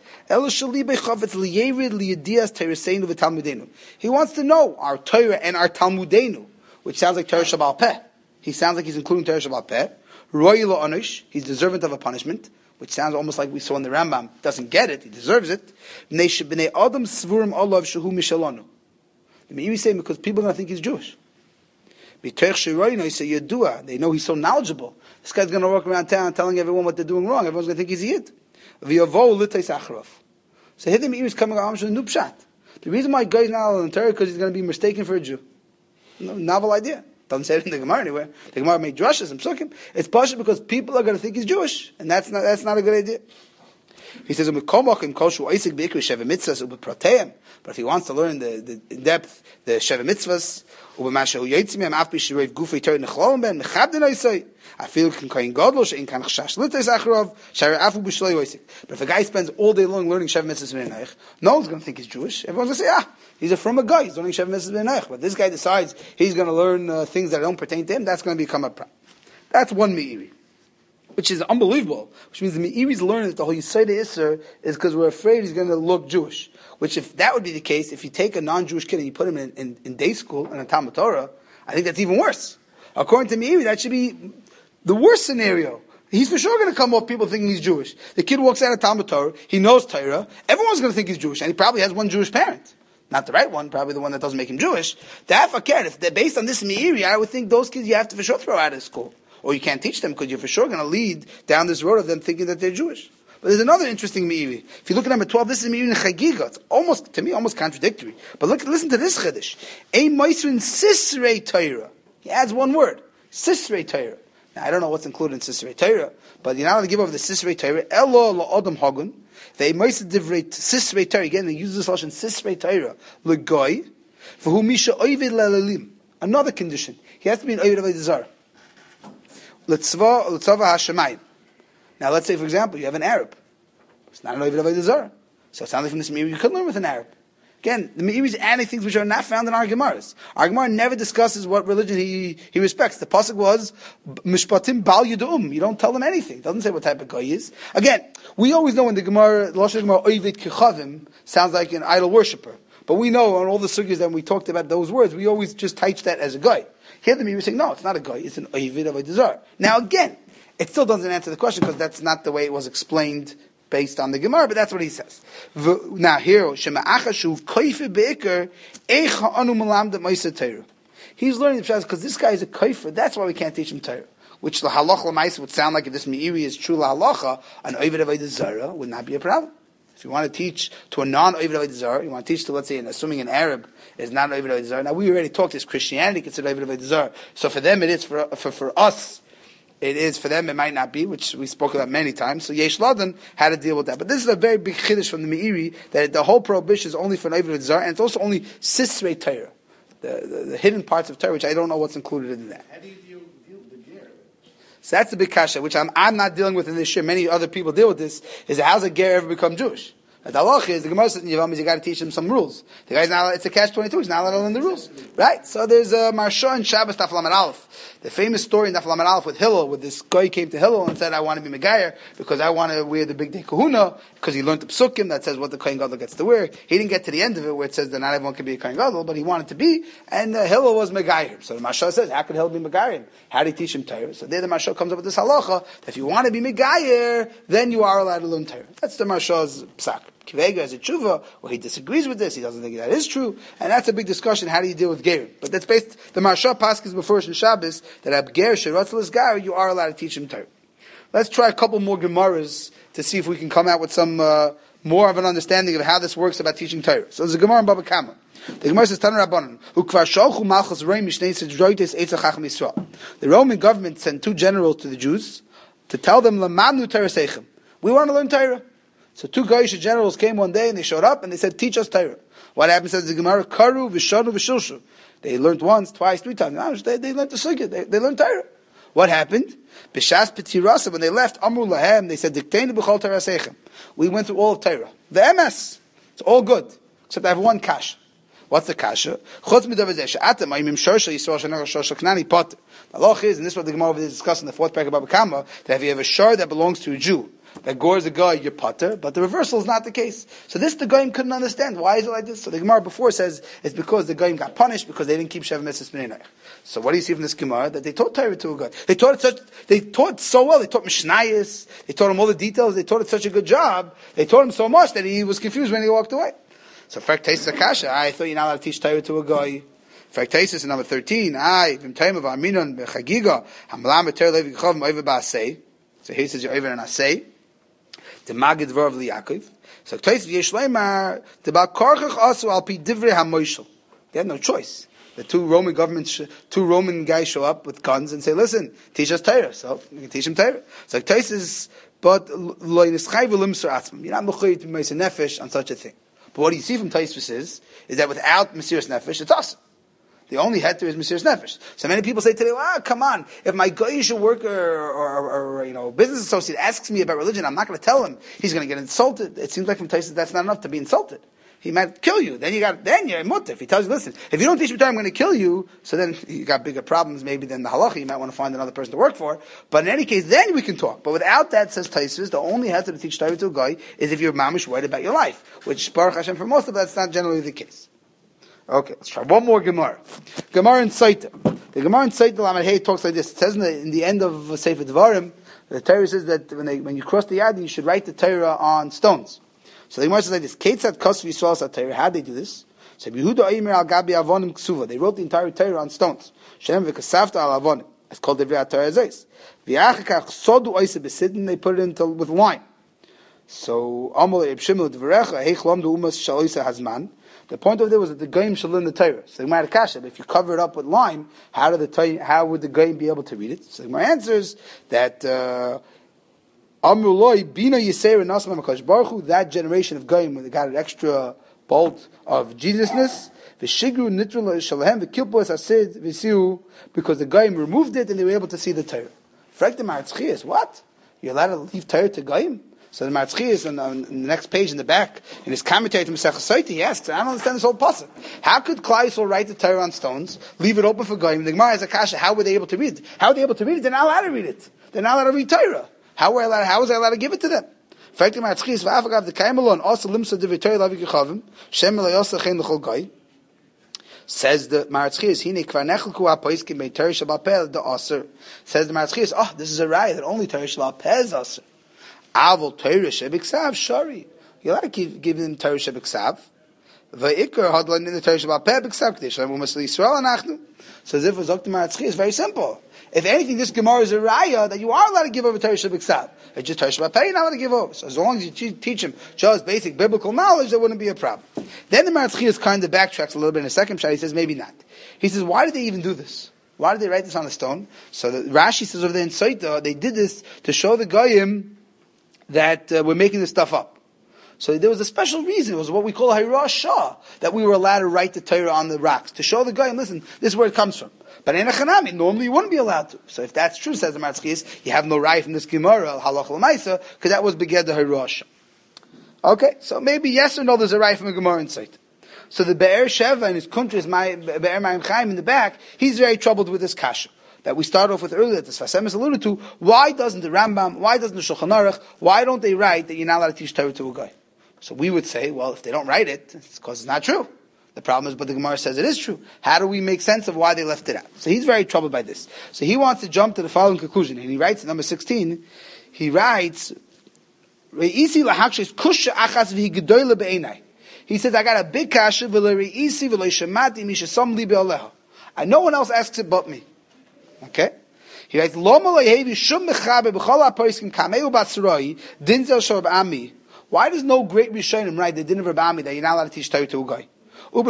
He wants to know our Torah and our Talmudenu, which sounds like Torah Shabbal Peh. He sounds like he's including Torah Shabbal Peh. Roy lo onish, he's deserving of a punishment, which sounds almost like we saw in the Rambam. Doesn't get it, he deserves it. The Meiri say because people are going to think he's Jewish. They know he's so knowledgeable. This guy's going to walk around town telling everyone what they're doing wrong. Everyone's going to think he's a Yid. So here the Meiri is coming on to the Nupshat. The reason why a guy is not allowed in Torah is because he's going to be mistaken for a Jew. No, novel idea. Doesn't say it in the Gemara anywhere. The Gemara made drushes and psukim. It's partially because people are going to think he's Jewish, and that's not that's not a good idea. He says, but if he wants to learn the, the in depth the Sheva Mitzvahs, I feel can kain godlos in kan chashash lites achrov shari afu b'shloi oisik. But if a guy spends all day long learning Sheva Mitzvahs b'neinayich, no one's going to think he's Jewish. Everyone's going to say, ah, he's a from a guy. He's learning Sheva Mitzvahs b'neinayich. But this guy decides he's going to learn uh, things that don't pertain to him. That's going to become a problem. That's one meiri, which is unbelievable. Which means the meiri's learning that the whole Yisrael Isser is because we're afraid he's going to look Jewish. Which, if that would be the case, if you take a non-Jewish kid and you put him in, in, in day school and in Talmud Torah, I think that's even worse. According to meiri, that should be the worst scenario. He's for sure going to come off people thinking he's Jewish. The kid walks out of Talmud Torah, he knows Torah, everyone's going to think he's Jewish, and he probably has one Jewish parent. Not the right one, probably the one that doesn't make him Jewish. That fakir, if they're based on this meiri, I would think those kids you have to for sure throw out of school. Or you can't teach them because you're for sure going to lead down this road of them thinking that they're Jewish. But there's another interesting meiri. If you look at number twelve, this is meiri in Chagiga. It's almost, to me, almost contradictory. But look, listen to this chiddush. Ein Moisrin Sisrei Torah. He adds one word. Sisrei Torah. Now, I don't know what's included in Sisrei Torah, but you're not going to give over the Sisrei Torah. Elo la'odam hagun. They moised divrei Sisrei Torah. Again, they use this lashon Sisrei Torah. L'goy. V'hu misha oived la'lelim. Another condition. He has to be an oived avodah zarah. L'tzva l'tzava hashemayim. Now, let's say, for example, you have an Arab. It's not an oived avodah zarah. So it sounds like from this meiri you could learn with an Arab. Again, the meiri is adding things which are not found in our Gemaras. Our Gemara never discusses what religion he, he respects. The pasuk was mishpatim bal yudum. You don't tell them anything. It doesn't say what type of guy he is. Again, we always know when the Gemara, the Lashon Gemara oived kichavim sounds like an idol worshipper. But we know on all the sugyas that we talked about those words, we always just teach that as a guy. Here the meiri is saying, no, it's not a guy. It's an oived avodah zarah. Now again, it still doesn't answer the question because that's not the way it was explained based on the Gemara, but that's what he says. Now here, he's learning the pshat because this guy is a kaifer. That's why we can't teach him Torah. Which the halacha l'maisa would sound like if this meiri is true halacha, an oived avodah zarah would not be a problem. If you want to teach to a non-oived avodah zarah, you want to teach to, let's say, an, assuming an Arab is not an oived avodah zarah. Now we already talked this Christianity considered oived avodah zarah. So for them it is, for for, for us it is, for them it might not be, which we spoke about many times. So Yesh Ladan had to deal with that. But this is a very big chiddush from the meiri, that the whole prohibition is only for an oived avodah zarah, and it's also only sisrei Torah, the, the, the hidden parts of Torah, which I don't know what's included in that. How do you deal, deal with the ger? So that's the big kasha, which I'm, I'm not dealing with in this shir. Many other people deal with this, is how's a ger ever become Jewish? The halach is, the Gemara says in Yevamos, you got to teach him some rules. The guy's not, it's a catch twenty-two, he's not allowed to learn the rules. Right? So there's a Marsha in Shabbos Daf Lamed Aleph. The famous story in Daf Lamed Aleph with Hillel, where this guy came to Hillel and said, I want to be Megayer, because I want to wear the big day kahuna, because he learned the psukim that says what the Kohen Gadol gets to wear. He didn't get to the end of it, where it says that not everyone can be a Kohen Gadol, but he wanted to be, and uh, Hillel was Megayer. So the Marsha says, how could Hillel be Megayer? How did he teach him Torah? So there the Marsha comes up with this halacha, that if you want to be Megayer, then you are allowed to learn Torah. That's the Marsha's psak. Kivega has a tshuva, or he disagrees with this, he doesn't think that is true, and that's a big discussion, how do you deal with Gerim? But that's based, the Marsha Paskis before in Shabbos, that a Ger Sheratzelis Gar, you are allowed to teach him Torah. Let's try a couple more Gemaras to see if we can come out with some, uh, more of an understanding of how this works about teaching Torah. So there's a Gemara in Baba Kama. The Gemara says, Tanu Rabbanan, Ukvar Sholchu Malchus Reim Mishnei Sejroites Eitz Chacham Yisrael. The Roman government sent two generals to the Jews to tell them, Lamanu Torah Seichem. We want to learn Torah. So two Goyish generals came one day and they showed up and they said, teach us Torah. What happened, says the Gemara, Karu v'shanu v'shilshu. They learned once, twice, three times. No, they, they learned the Sugya. They, they learned Torah. What happened? B'shas Petirasa, when they left, Amru Lahem, they said, Dikteinu b'chol Torah seichem. We went through all of Torah. The M S. It's all good. Except I have one kasha. What's the kasha? Chutz midavazeh, she'atem, ha'imim shorsha Yisrael shenach shorsha knani potter. The halach is, and this is what the Gemara over there is discussing in the fourth parak of Baba Kama, that if you have a shor that belongs to a Jew, that gores a guy, you're potter, but the reversal is not the case. So this the Goyim couldn't understand. Why is it like this? So the Gemara before says it's because the Goyim got punished because they didn't keep Sheva Mitzvahs B'nei. So what do you see from this Gemara? That they taught Torah to a guy. They taught it such, they taught so well. They taught Mishnayos. They taught him all the details. They taught it such a good job. They taught him so much that he was confused when he walked away. So fact taste Akasha. I thought you're not allowed to teach Torah to a guy. Fact taste is number thirteen. I v'im time of Aminon b'chagiga hamlam b'ter levi chav ma'over ba'asei. So he says you're over an asei. The Magid V'Rav Liakov. So Toys Yesh Leimar the Bal Korchach also Al Pi Divrei HaMoshel. They had no choice. The two Roman governments, sh- two Roman guys show up with guns and say, "Listen, teach us Torah." So we can teach them Torah. It's like Taisus, but lo yischayvu limser atzmim. You're not mechuyev to be meisir nefesh on such a thing. But what you see from Taisus is, is that without mesiras nefesh, it's awesome. The only heter is mesiras nefesh. So many people say today, "Well, come on, if my goyish worker or, or, or you know business associate asks me about religion, I'm not going to tell him. He's going to get insulted." It seems like from Taisus that's not enough to be insulted. He might kill you. Then you got, then you're mutter. If he tells you, listen, if you don't teach me Torah, I'm going to kill you. So then you got bigger problems maybe than the halacha. You might want to find another person to work for. But in any case, then we can talk. But without that, says Taisus, the only heter to teach Torah to a guy is if you're mamish worried about your life. Which, Baruch Hashem, for most of that's not generally the case. Okay, let's try one more Gemara. Gemara in Saita. The Gemara in Saita, Lamed Hey, talks like this. It says in the, in the end of Sefer Devarim, the Torah says that when, they, when you cross the Yad, you should write the Torah on stones. So the Gemara says like this: Ketzat Kosv Yisrael Satayr. How did they do this? So Yehuda Oimer Al Gabi Avonim Ksuva. They wrote the entire Torah on stones. Shem v'Kasavta Al Avonim. It's called the Torah Zeis. V'Achakach Sodu Oise Besidin. They put it into with wine. So Amol Reb Shimon Dvarecha Heichlam Du Umas Shaloisa Hazman. The point of it was that the Goyim should learn the Torah. So the Gemara Kasha, if you cover it up with lime, how did the Torah, how would the Goyim be able to read it? So the Gemara answers that. Uh, that generation of Goyim, when they got an extra bolt of Jesusness, because the Goyim removed it and they were able to see the Torah. What? You're allowed to leave Torah to Goyim? So the Marzchias, on, on the next page in the back, in his commentary to Masechah Sotah, he asks, I don't understand this whole pasuk. How could Klal Yisrael write the Torah on stones, leave it open for Goyim? The Gemara has a kasha, how were they able to read it? How were they able to read it? They're not allowed to read it. They're not allowed to read Torah. How were I allowed, how was I allowed to give it to them? Fact the Marzchias, v'afagav the Kaimalon, also limsa divrei Torah lavi kechavim, shem elayosach chen l'chol Goy. Says the Marzchias, hine kvar nechel ku ha-poiskim bei Torah shabal peh the aser. Says the Marzchias, oh, this is a raya that only Torah shabal peh is aser. Avol Torah shebiksav shari. You're allowed to give, give them Torah shebiksav. Va'ikar hadlan in the Torah shebal peh biksav k'dei shalom u'mas l'Yisrael anachnu. So as if it was Dr. Marzchias, it's very simple. If anything, this Gemara is a raya that you are allowed to give over Torah shebiksav. It's just Torah shebal peh you're not allowed to give over. So as long as you teach him just basic biblical knowledge, there wouldn't be a problem. Then the Marzchias kind of backtracks a little bit in a second shot. He says maybe not. He says, why did they even do this? Why did they write this on a stone? So the Rashi says over there in Saita, they did this to show the Goyim that uh, we're making this stuff up. So there was a special reason. It was what we call Hayrah Shah, that we were allowed to write the Torah on the rocks, to show the guy, and listen, this is where it comes from. But in a Chanami, normally you wouldn't be allowed to. So if that's true, says the Marzchias, you have no right from this Gemara, Halach L'maisa, because that was Beged the Hayrah Shah. Okay, so maybe yes or no, there's a right from a Gemara in sight. So the Be'er Sheva and his country is my Be'er Mayim Chaim in the back, he's very troubled with this kasha that we started off with earlier, that the Sfas Emes alluded to. Why doesn't the Rambam, why doesn't the Shulchan Aruch, why don't they write that you're not allowed to teach Torah to a guy? So we would say, well, if they don't write it, it's because it's not true. The problem is, but the Gemara says it is true. How do we make sense of why they left it out? So he's very troubled by this. So he wants to jump to the following conclusion, and he writes in number sixteen, he writes, he says, I got a big kasha, and no one else asks it but me. Okay? He writes, why does no great Rishonim write the din of Rabbi Ami that you're not allowed to teach Torah to a guy? The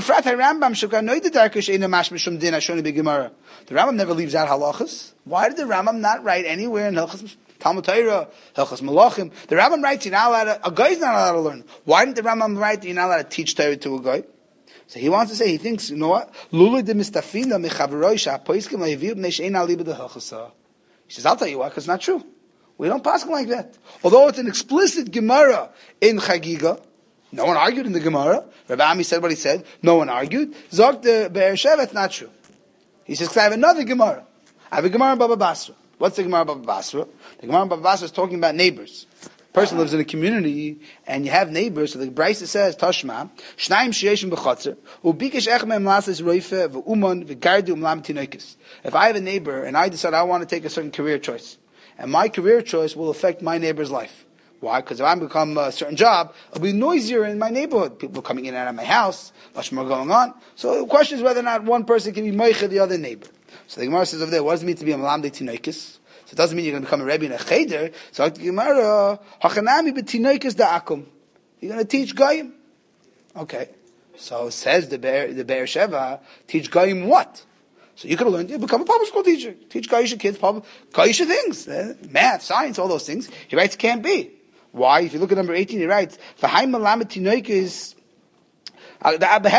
Rambam never leaves out halachas. Why did the Rambam not write anywhere in Hilchas Talmud Torah, Hilchas Malachim? The Rambam writes you're not allowed to, a guy's not allowed to learn. Why didn't the Rambam write that you're not allowed to teach Torah to a guy? So he wants to say, he thinks, you know what? Lula de mistafina mechaveroi sha'poiskim la'yivib ne'she'en aliba de halchasa. He says, I'll tell you why, because it's not true. We don't pass like that. Although it's an explicit Gemara in Chagiga, no one argued in the Gemara. Rabbi Ami said what he said. No one argued. Zog the Be'er Sheva, it's not true. He says, I have another Gemara. I have a Gemara in Baba Basra. What's the Gemara in Baba Basra? The Gemara in Baba Basra is talking about neighbors. A person lives in a community, and you have neighbors, so the Brisa says, Tashma, Shnaim Sheyeshim B'chotzer, Ubikesh Echmem Lasses Roife, V'uman, V'gardu Umlam Tinoikis. If I have a neighbor, and I decide I want to take a certain career choice, and my career choice will affect my neighbor's life. Why? Because if I become a certain job, it'll be noisier in my neighborhood. People coming in and out of my house, much more going on. So the question is whether or not one person can be moicha the other neighbor. So the Gemara says over there, what does it mean to be a malamdei tinoikis? So it doesn't mean you're going to become a rebbe in a cheder. So the Gemara, hachanami b'tinoikis da'akum. You're going to teach goyim. Okay. So says the Be'er, the Be'er Sheva, teach Goyim what? So you could have learned, you become a public school teacher. Teach Goyisha kids, public, Goyisha things, uh, math, science, all those things. He writes, can't be. Why? If you look at number eighteen, he writes, V'haim malamet tinoikis, you're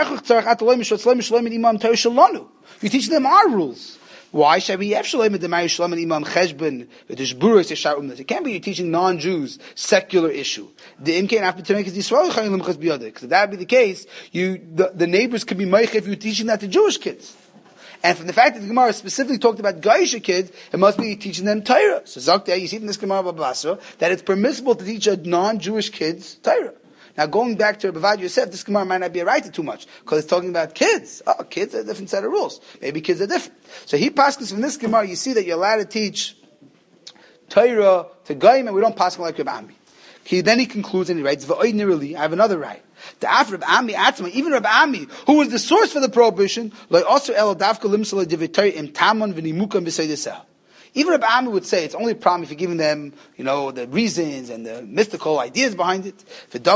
teaching them our rules. Why should we have shalom the Ma'ir Shalom and Imam Cheshbon with the Shburos Yeshar Umnas? It can't be you're teaching non-Jews secular issue. The imkain after to make is Yisrael Chayim Limchas Biyadek. Because if that would be the case, you the, the neighbors could be meich if you're teaching that to Jewish kids. And from the fact that the Gemara specifically talked about Gaisha kids, it must be teaching them Torah. So Zakta, you see from this Gemara Babasra that it's permissible to teach a non-Jewish kids Torah. Now going back to Rabbi Yosef, this Gemara might not be right too much, because it's talking about kids. Oh, kids are a different set of rules. Maybe kids are different. So he passes from this Gemara, you see that you're allowed to teach Torah to Goyim, and we don't pass like Rabbi Ami. He, then he concludes and he writes, I have another right. The after Rabbi Ami Atzma, even Rabbi Ami, who was the source for the prohibition, even Rabbi Ami would say it's only a problem if you're giving them, you know, the reasons and the mystical ideas behind it.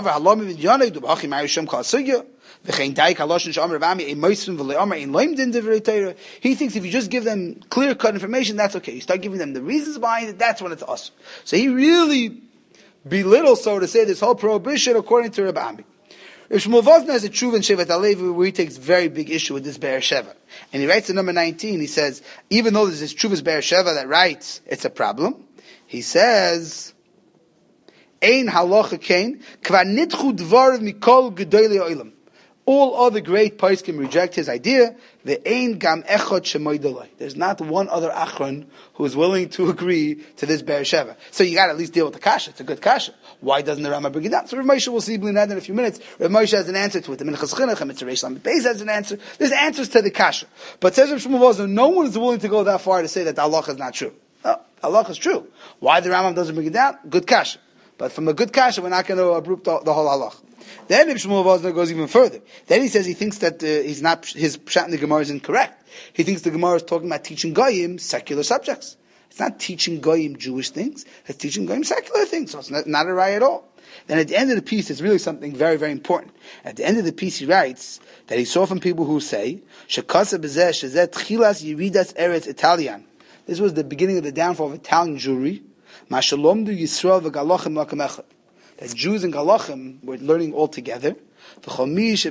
He thinks if you just give them clear-cut information, that's okay. You start giving them the reasons behind it, that's when it's awesome. So he really belittles, so to say, this whole prohibition according to Rabbi Ami. Rav Shmuel Vosner has a tshuva in Shevet HaLevi where he takes very big issue with this Be'er Sheva. And he writes in number nineteen, he says, even though there's this tshuva's Be'er Sheva that writes, it's a problem. He says, Ein halacha kain, kvar nidchu dvar mikol gedolei olam. All other great poskim reject his idea. Ve'ein gam echad shemoidolai. There's not one other achron who is willing to agree to this Be'er Sheva. So you got to at least deal with the kasha. It's a good kasha. Why doesn't the Rama bring it down? So Rav Moshe will see Blinad in a few minutes. Rav Moshe has an answer to it. The Minchas Chinuch and Mitzvah Reish Lamed Beis has an answer. There's answers to the kasha. But says Rav Shmuel Vosner, no one is willing to go that far to say that the halacha is not true. No, halacha is true. Why the Rambam doesn't bring it down? Good kasha. But from a good kasha, we're not going to uproot the, the whole halacha. Then Rav Shmuel Vosner goes even further. Then he says he thinks that uh, he's not, his pshat in the Gemara is incorrect. He thinks the Gemara is talking about teaching Goyim secular subjects. It's not teaching Goyim Jewish things. It's teaching Goyim secular things. So it's not, not a raya at all. Then at the end of the piece, it's really something very, very important. At the end of the piece, he writes that he saw from people who say, "Shekasa b'zeh shezeh tchilas yiridas eretz Italian." This was the beginning of the downfall of Italian Jewry. Mashalomdu Yisrael v'galochem lakam echad. That Jews and Galachim were learning all together. This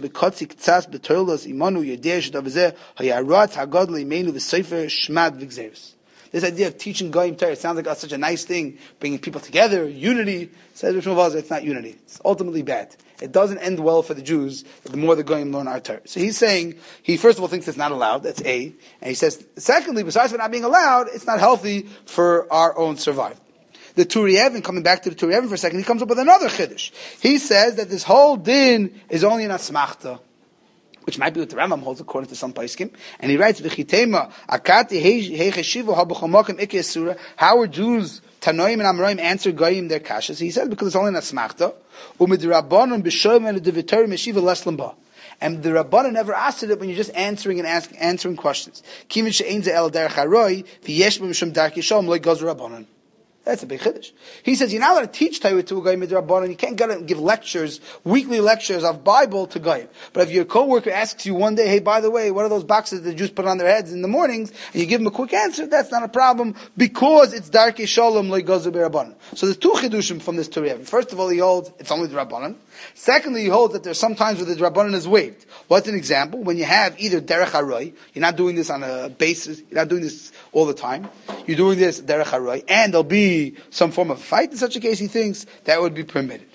idea of teaching Goyim Torah, it sounds like oh, such a nice thing, bringing people together, unity. Says Rav Shmuel Vosner, it's not unity. It's ultimately bad. It doesn't end well for the Jews, the more the Goyim learn our Torah. So he's saying, he first of all thinks it's not allowed, that's A. And he says, secondly, besides for not being allowed, it's not healthy for our own survival. The Turi Even, coming back to the Turi Even for a second, he comes up with another chiddush. He says that this whole din is only an asmachta, which might be what the Rambam holds according to some poskim. And he writes, "V'chitema akati heicheshivu hab'chomokim ikke surah." How are Jews Tanoim and Amoraim answer Goyim their kashas? He says because it's only an asmachta. U'midrabanon b'shoyim and the meshiva leslamba. And the Rabbanan never asked it when you're just answering and ask, answering questions. Kimin she'ein ze el derech haroi v'yesh b'mishum darki shalom lo ygoz Rabbanan. That's a big chiddush. He says you're not allowed to teach Torah to a Goyim midrabanan. You can't go and give lectures, weekly lectures of Bible to Goyim. But if your coworker asks you one day, hey, by the way, what are those boxes that the Jews put on their heads in the mornings? And you give them a quick answer, that's not a problem because it's darkei shalom lo ygoz Rabbanan. So there's two chidushim from this Torah. First of all, he holds it's only the Rabbanan. Secondly, he holds that there's some times where the Rabbanan is waived. What's an example? When you have either derech haroy, you're not doing this on a basis, you're not doing this all the time. You're doing this derech haroy, and there'll be some form of fight. In such a case, he thinks that would be permitted.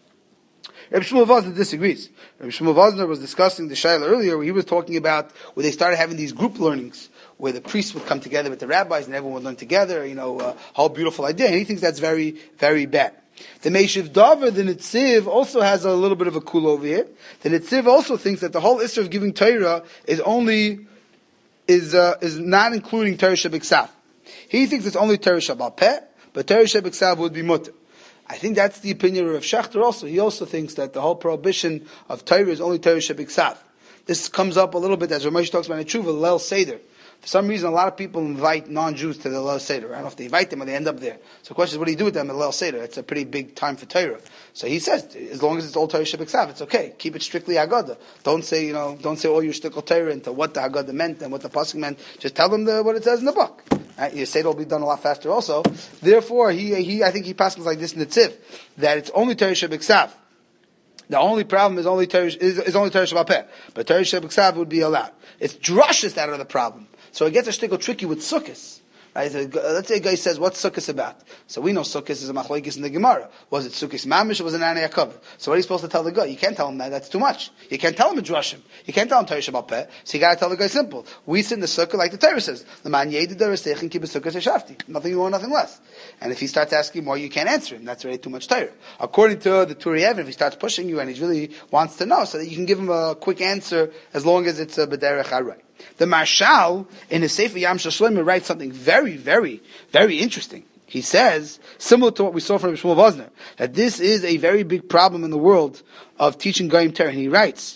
Rabbi Shmuel Vosner disagrees. Rabbi Shmuel Vosner was discussing the shayla earlier, where he was talking about where they started having these group learnings, where the priests would come together with the rabbis and everyone would learn together. You know, a whole beautiful idea, and he thinks that's very, very bad. The Meishiv Davar, the Nitziv, also has a little bit of a cool over here. The Nitziv also thinks that the whole issue of giving Torah is only is uh, is not including Torah Shebiksav. He thinks it's only Torah Shebal Peh, but Torah Shebiksav would be mutter. I think that's the opinion of Rav Shachter also. He also thinks that the whole prohibition of Torah is only Torah Shebiksav. This comes up a little bit as Ramesh talks about in Tshuva, Leil Seder. For some reason, a lot of people invite non-Jews to the Leil Seder. I don't know if they invite them or they end up there. So the question is, what do you do with them at Leil Seder? It's a pretty big time for Torah. So he says, as long as it's all Torah Shebeksav, it's okay. Keep it strictly Haggadah. Don't say, you know, don't say all your shtickle Torah into what the Haggadah meant and what the pasuk meant. Just tell them the, what it says in the book. Right? Your Seder will be done a lot faster also. Therefore, he, he I think he passes like this in the Tziv, that it's only Torah Shebeksav. The only problem is only Torah, is, is only Torah Shebal Peh. But Torah Shebeksav would be allowed. It's drushes that are the problem. So it gets a shtickle tricky with sukkahs. Right? Let's say a guy says, what's sukkahs about? So we know sukkahs is a machlokes in the Gemara. Was it sukkahs mamish or was it an anei So what are you supposed to tell the guy? You can't tell him that. That's too much. You can't tell him a drushim. You can't tell him Torah Shebal Peh. So you got to tell the guy simple. We sit in the sukkah like the Torah says. The man yedid derestech keep a sukkah shafti. Nothing more, nothing less. And if he starts asking more, you can't answer him. That's already too much Torah. According to the Turei Even, if he starts pushing you and he really wants to know, so that you can give him a quick answer as long as it's a b'derech haray. The Marshal, in his Sefer Yam Shel Shlomo, writes something very, very, very interesting. He says, similar to what we saw from Shmuel Vosner, that this is a very big problem in the world of teaching Goyim Torah. And he writes,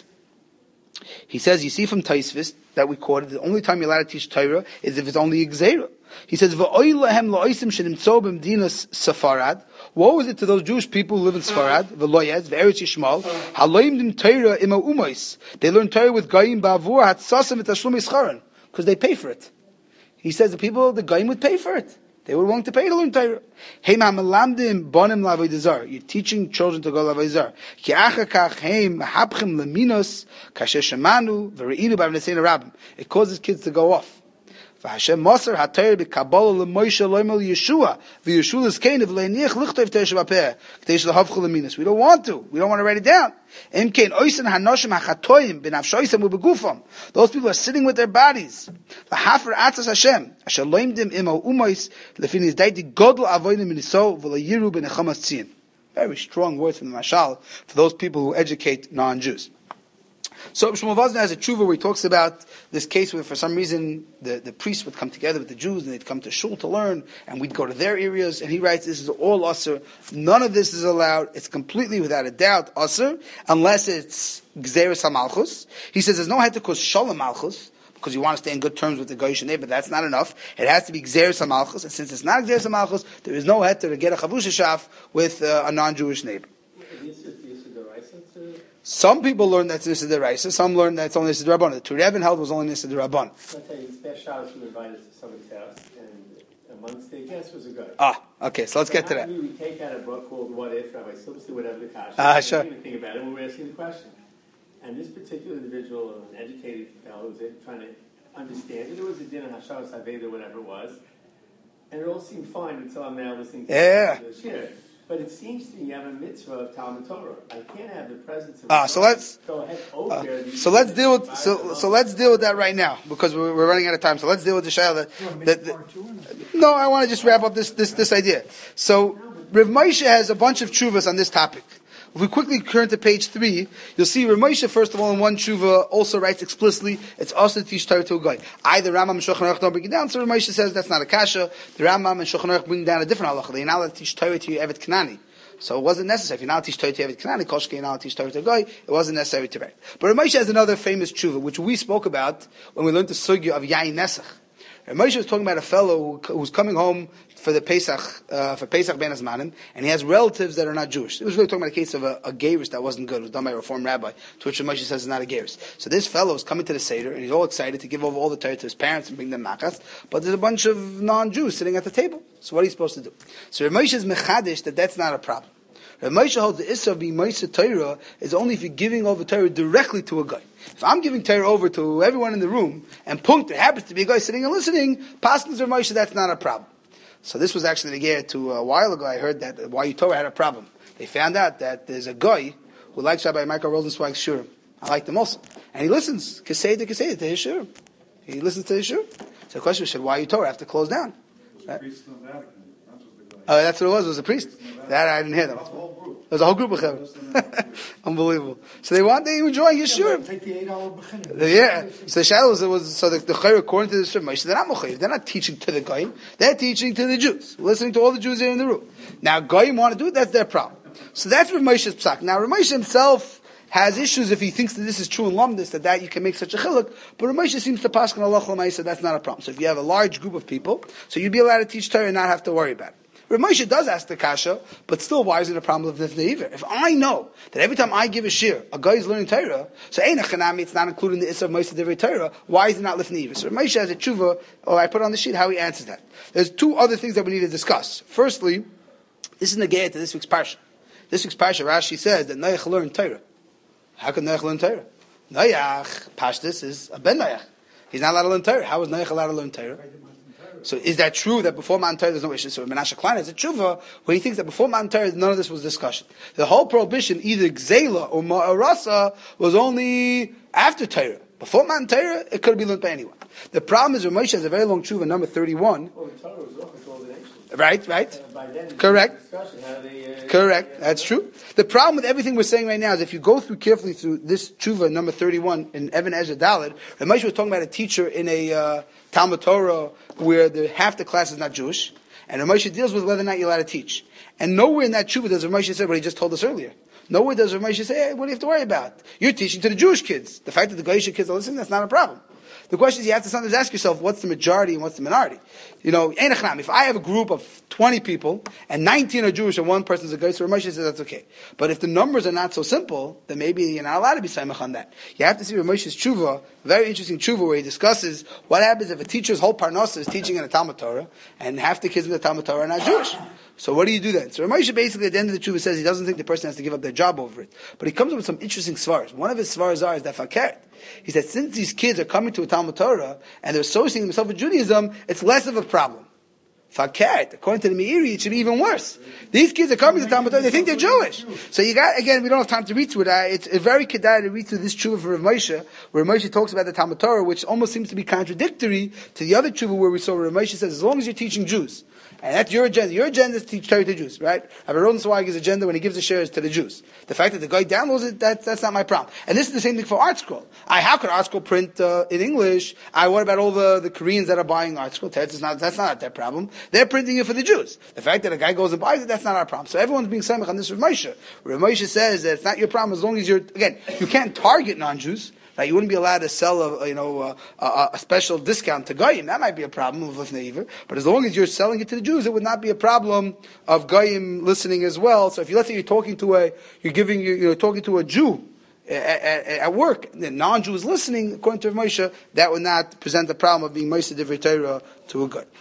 he says, you see from Taisvis that we quoted, the only time you're allowed to teach Torah is if it's only Gzeira. He says, V'oy lehem lo'osim shenimtzo b'mdinas Safarad. Woe is it to those Jewish people who live in Sfarad, V'loyez, V'eretz Yishmael, haloim dim Torah ima umois. They learn Torah with Goyim ba'avur hatzasam v'tashlum ischaron, because they pay for it. He says the people, the Goyim would pay for it. They were willing to pay to learn Torah. Hey ma melamdim bonim l'avodah zarah. You're teaching children to go l'avodah zarah. Ki achar kach heim mahapchim leminos kasher shemanu v're'inu b'avnesein rabbim. It causes kids to go off. Hashem Moser HaTorah b'Kabbalah l'Moshe lo'imel Yeshua v'Yeshua's kain v'leiniach lichtov Torah Shebapeh k'teish l'havchu l'minas. We don't want to. We don't want to write it down. Im kain oisen hanoshim hachatoyim b'nafshoisem u'begufam. Those people are sitting with their bodies. V'hafer atzas Hashem asher loimdim imo umois lefinis daiti godel avoyim miniso v'leyiru b'nechamas tzion. Very strong words from the Mashal for those people who educate non-Jews. So Shmuel Vosner has a tshuva where he talks about this case where for some reason the, the priests would come together with the Jews and they'd come to shul to learn and we'd go to their areas, and he writes this is all usur. None of this is allowed. It's completely without a doubt usur unless it's gzeres hamalchus. He says there's no head to cause shalom malchus because you want to stay in good terms with the Goyish neighbor, but that's not enough. It has to be gzeres hamalchus, and since it's not gzeres hamalchus, there is no head to get a chavusha shaf with uh, a non-Jewish neighbor. Some people learn that's Nissa Deraisa, some learn that's only Nissa Derabban. The Turei Even held was only Nissa Derabban. I'll tell you, this past Shabbos we were invited to somebody's house, and amongst the guests was a guy. Ah, okay, so let's so get to that. We would take out a book called What If, Rabbi Silverstein, whatever the kasha. Ah, sure. We didn't think about it, and we were asking the question. And this particular individual, an educated fellow, was trying to understand it. It was a dinner, Hashavas Haveda, whatever it was. And it all seemed fine until I'm now listening to yeah. the shir. But it seems to me you have a mitzvah of Talmud Torah. I can't have the presence of. Ah, so let's go ahead. Over uh, there. So let's deal with so so let's deal with that right now because we're, we're running out of time. So let's deal with the shayla. That, that, that, no, I want to just wrap up this this this idea. So Rav Moshe has a bunch of tshuvas on this topic. If we quickly turn to page three, you'll see Rav Moshe, first of all, in one tshuva, also writes explicitly, it's also to teach Torah to a guy. Either Rambam and Shulchan Aruch don't bring it down, so Rav Moshe says that's not a kasha. The Rambam and Shulchan Aruch bring down a different halacha. They're not allowed to teach Torah to Evet Kanani. So it wasn't necessary. If you're not allowed to teach Torah to Evet Kanani, Koshke, you're not allowed to teach Torah to a guy, it wasn't necessary to write. But Rav Moshe has another famous tshuva, which we spoke about when we learned the sugya of Yain Nesach. Rav Moshe was talking about a fellow who, who's coming home for the Pesach, uh, for Pesach Ben Azmanim, and he has relatives that are not Jewish. It was really talking about a case of a, a gerus that wasn't good. It was done by a Reform rabbi, to which Rav Moshe says is not a gerus. So this fellow is coming to the Seder, and he's all excited to give over all the Torah to his parents and bring them machas, but there's a bunch of non-Jews sitting at the table. So what are you supposed to do? So Rav Moshe is mechadish that that's not a problem. Rav Moshe holds the issa of being Moshe Torah is only if you're giving over Torah directly to a guy. If I'm giving Torah over to everyone in the room, and Punkt, there happens to be a guy sitting and listening, Paskins Rav Moshe, that's not a problem. So this was actually the gear to a while ago. I heard that why you Torah had a problem. They found out that there's a guy who likes Rabbi Michael Rosenzweig's shurim. I like them also, and he listens kasei to kasei to his shurim. He listens to his shurim. So the question was, why you Torah have to close down? Right? Oh, that's what it was. It was a priest. That I didn't hear them. It was a whole group of them. Unbelievable. So they want they enjoying his shurim. Take the eight hour b'chinim. Yeah. So the shadow was, was so the the chayr according to the shurim. Moshe, they're not mochayiv. They're not teaching to the goyim. They're teaching to the Jews. Listening to all the Jews there in the room. Now goyim want to do it. That's their problem. So that's Rav Moshe's psak. Now Rav Moshe himself has issues if he thinks that this is true in Lumdis, that, that you can make such a chiluk, but Rav Moshe seems to pass on Allah L'maisa, that's not a problem. So if you have a large group of people, so you'd be allowed to teach Torah and not have to worry about it. Rav Moshe does ask the kasha, but still, why is it a problem of Nifnei Iver? If I know that every time I give a shir, a guy is learning Torah, so Ein Chanami, it's not including the Issa of Moshe Divrei Torah, why is it not Nifnei Iver? So Rav Moshe has a tshuva, or I put on the sheet how he answers that. There's two other things that we need to discuss. Firstly, this is negayah to this week's parsha. This week's parsha, Rashi says that Noach learned Torah. How can Noach learn Torah? Noach, Pashtus, is a ben Noach. He's not allowed to learn Torah. How is Noach allowed to learn Torah? So is that true that before Matan Torah there's no issue? So Menashe Klein has a tshuva where he thinks that before Matan Torah none of this was discussion. The whole prohibition, either Gzela or Ma'arasa, was only after Torah. Before Matan Torah, it could be learned by anyone. The problem is Rav Moshe has a very long tshuva, number thirty-one. Well, the Torah was open to all the nations. Right, right. Uh, by then, Correct. They, uh, Correct. That's true. The problem with everything we're saying right now is if you go through carefully through this tshuva, number thirty-one, in Even Ezra Daled, Rav Moshe was talking about a teacher in a uh, Talmud Torah where the, half the class is not Jewish, and Rav Moshe deals with whether or not you're allowed to teach. And nowhere in that tshuva does Rav Moshe say what he just told us earlier. Nowhere does Rav Moshe say, hey, what do you have to worry about? You're teaching to the Jewish kids. The fact that the Goyish kids are listening, that's not a problem. The question is, you have to sometimes ask yourself, what's the majority and what's the minority? You know, if I have a group of twenty people, and nineteen are Jewish and one person is a Goyish, so Rav Moshe says that's okay. But if the numbers are not so simple, then maybe you're not allowed to be Saimach on that. You have to see Rav Moshe's tshuva, very interesting tshuva, where he discusses what happens if a teacher's whole parnasa is teaching in a Talmud Torah, and half the kids in the Talmud Torah are not Jewish. So what do you do then? So Rav Moshe basically at the end of the tshuva says he doesn't think the person has to give up their job over it. But he comes up with some interesting svars. One of his svars are is that fakert. He said since these kids are coming to a Talmud Torah and they're associating themselves with Judaism, it's less of a problem. Fakert, according to the Meiri, it should be even worse. These kids are coming to Talmud Torah, they think they're Jewish. So you got, again, we don't have time to read through it. Uh, it's a very kedai to read through this tshuva for Rav Moshe, where Rav Moshe talks about the Talmud Torah, which almost seems to be contradictory to the other tshuva where we saw Rav Moshe says, as long as you're teaching Jews, and that's your agenda. Your agenda is to teach Torah to Jews, right? Rabbi Rosenzweig's agenda when he gives the shares to the Jews. The fact that the guy downloads it, that, that's not my problem. And this is the same thing for ArtScroll. I, how could ArtScroll print uh, in English? I, what about all the, the Koreans that are buying ArtScroll? That's not, that's not their problem. They're printing it for the Jews. The fact that a guy goes and buys it, that's not our problem. So everyone's being samech on this with Moshe. Rav Moshe says that it's not your problem as long as you're, again, you can't target non-Jews. Right, you wouldn't be allowed to sell a, you know, a, a, a special discount to Goyim. That might be a problem of Lifnei Iver. But as long as you're selling it to the Jews, it would not be a problem of Goyim listening as well. So if you let's say you're talking to a, you're giving, you're, you're talking to a Jew at, at, at work, the non-Jew is listening, according to Rav Moshe, that would not present the problem of being Moshe Divrei Torah to a Goy.